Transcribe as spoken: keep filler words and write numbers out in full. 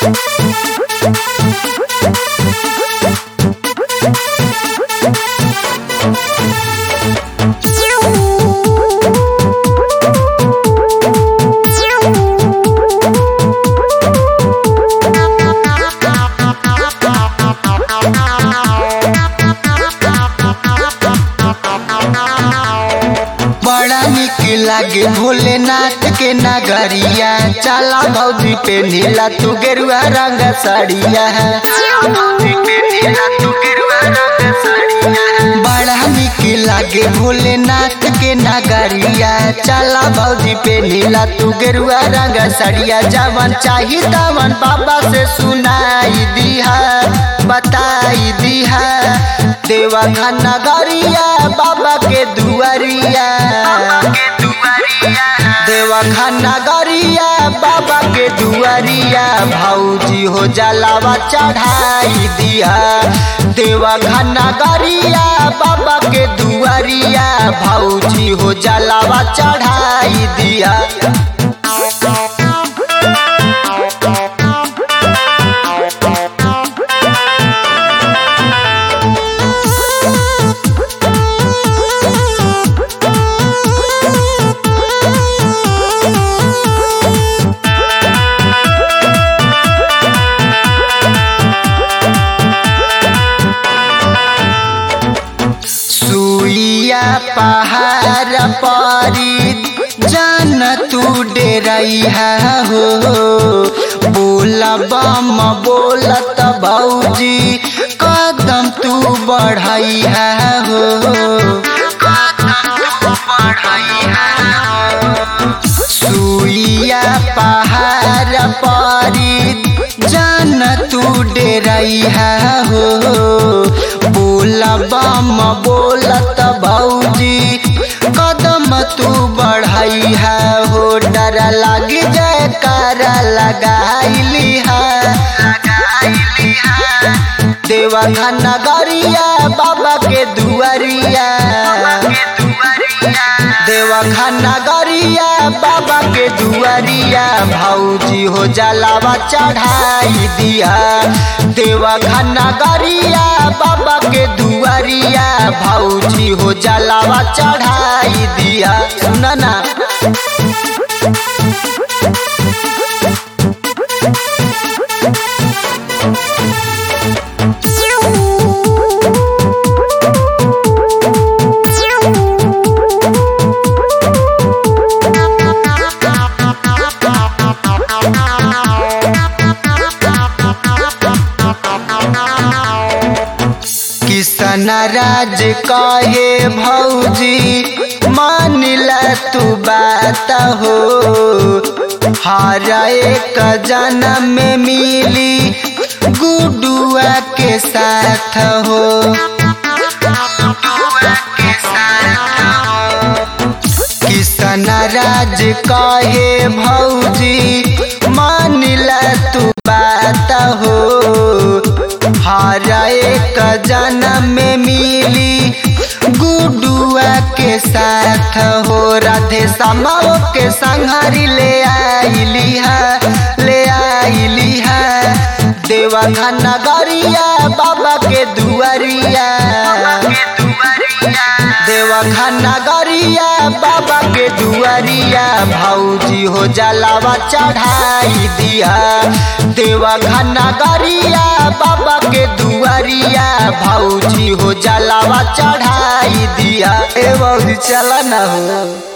बड़ा निक लागे भोलेनाथ के नगरिया। चला भौजी पे नीला तू गेरुआ रंग साड़िया। बड़ा निक लागे भोलेनाथ के नगरिया। चला भौजी पे नीला तू गेरुआ रंग साड़िया। जवन चाही तवन बाबा से सुनाई दिहा, बताई दिहा। देवघर नगरिया बाबा के दुआरिया। देवघर नगरिया बाबा के दुआरिया। भौजी हो जलावा चढ़ाई दिया। देवघर नगरिया बाबा के दुआरिया। भौजी हो जलावा चढ़ाई दिया। पहाड़ परी जान तू डेरैहा हो। बोला बम बोलत भौजी कदम तू बढ़ैहा हो। सुइया पहाड़ परी जान तू डेरैहा हो। बोला बम बोलत भौजी कदम तू बढ़ैहा हो। डर लग जाए कर लगाइली है। देवघर नगरिया बाबा के दुआरिया। देवघर नगरिया बाबा के दुआरिया। भौजी हो जलावा चढ़ाई दिया। देवघर नगरिया बाबा के दुआरिया। भौजी हो जलावा चढ़ाई दिया। सुना ना किसन राज कहे भौजी मान ला तू बात हो। हर एक जन्म में मिली गुडुआ के साथ हो। किसन राज कहे भौजी मान ला तू बात हो। हर एक जन्म में मिली गुडुआ के साथ हो। राधे समाओ के संघरी ले आइली है, ले आइली है। देवघर नगरिया बाबा के दुआरिया। देवघर नगरिया बाबा के दुआरिया। भौजी हो जलावा चढ़ाई दिया। देवघर नगरिया बाबा के दुआरिया। भौजी हो जलावा चढ़ाई दिया। ए भौजी चला ना हो।